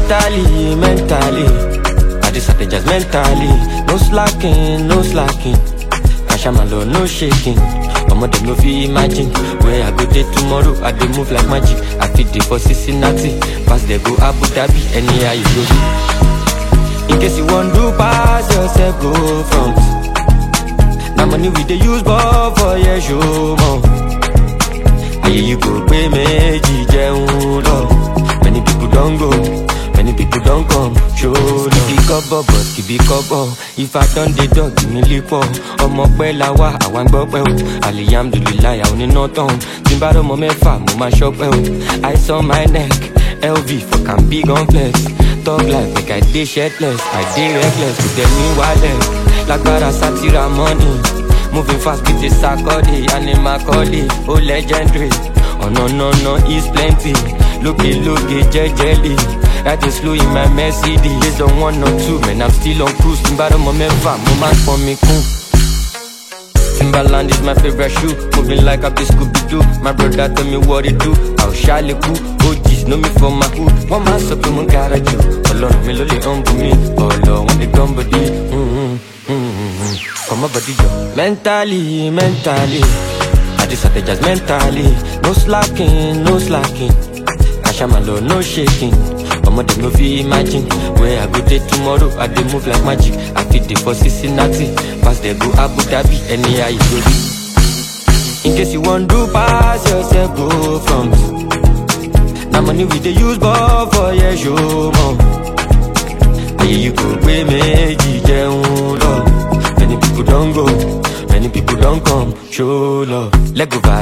mentally. I just strategize mentally. No slacking, no slacking. Kashamalo, no shaking. Omo dem no fit imagine where I go there tomorrow. I dey move like magic. I fit dey for Cincinnati, pass dey go Abu Dhabi, anyhow you go. In case you want to pass yourself, go front. Now money we dey use ball for your show more. Aye you go pay meji jeun lo. Many people don't go, many people don't come. Show give me cover, but give me cover. If I done the dog, give me lipo. Omo pe la wa, awan gbo pe o. Alhamdulillah, I only know town. Timbaro mo mefa, mo ma shop pe o. Ice on my neck, LV fuck I'm big on flex. Talk like make I dey shirtless, I dey reckless. You tell me wireless, like para satira money. Moving fast with the Sakodi, Anima Koli, oh legendary. Oh no, it's plenty. Looky, jelly. That is slow in my Mercedes. They don't want no two, man, I'm still on cruise. Timbaro mo mefa, mo man for me cool. Timberland is my favorite shoe. Moving like a Scooby-Doo. My brother tell me what it do. I'll shall it cool. OGs know me for my hood. One man up in my garage. Alone, me lolly humble me. Oh Lord, when they come body. Come my body, yo. Mentally. I just strategize mentally. No slacking, no slacking. Kashamalo, no shaking. Omo dem no fit imagine where I go there tomorrow. I dey move like magic. I fit dey for Cincinnati, pass dey go Abu Dhabi, anyhow you go. In case you want to pass yourself, go front. Now money we dey use ball for your show more. Aye you go pay meji jeun lo. Many people don't go, many people don't come. Show love. Legova,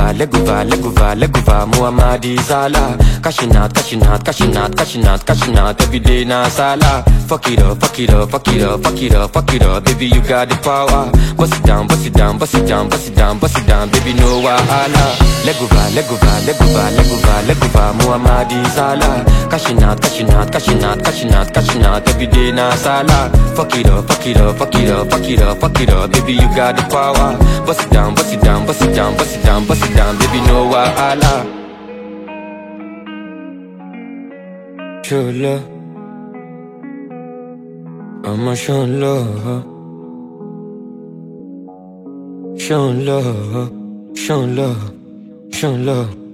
Muhammadi Salah. Cashing out. Every day na Salah. Fuck it up. Baby, you got the power. Bust it down. Baby, no wahala. Legova, Muhammadi Salah. Cashing out. Every day na Salah. Fuck it up. Baby, you got the power. Bust it down. Baby, no wahala. Show love, I'ma show love. Show love.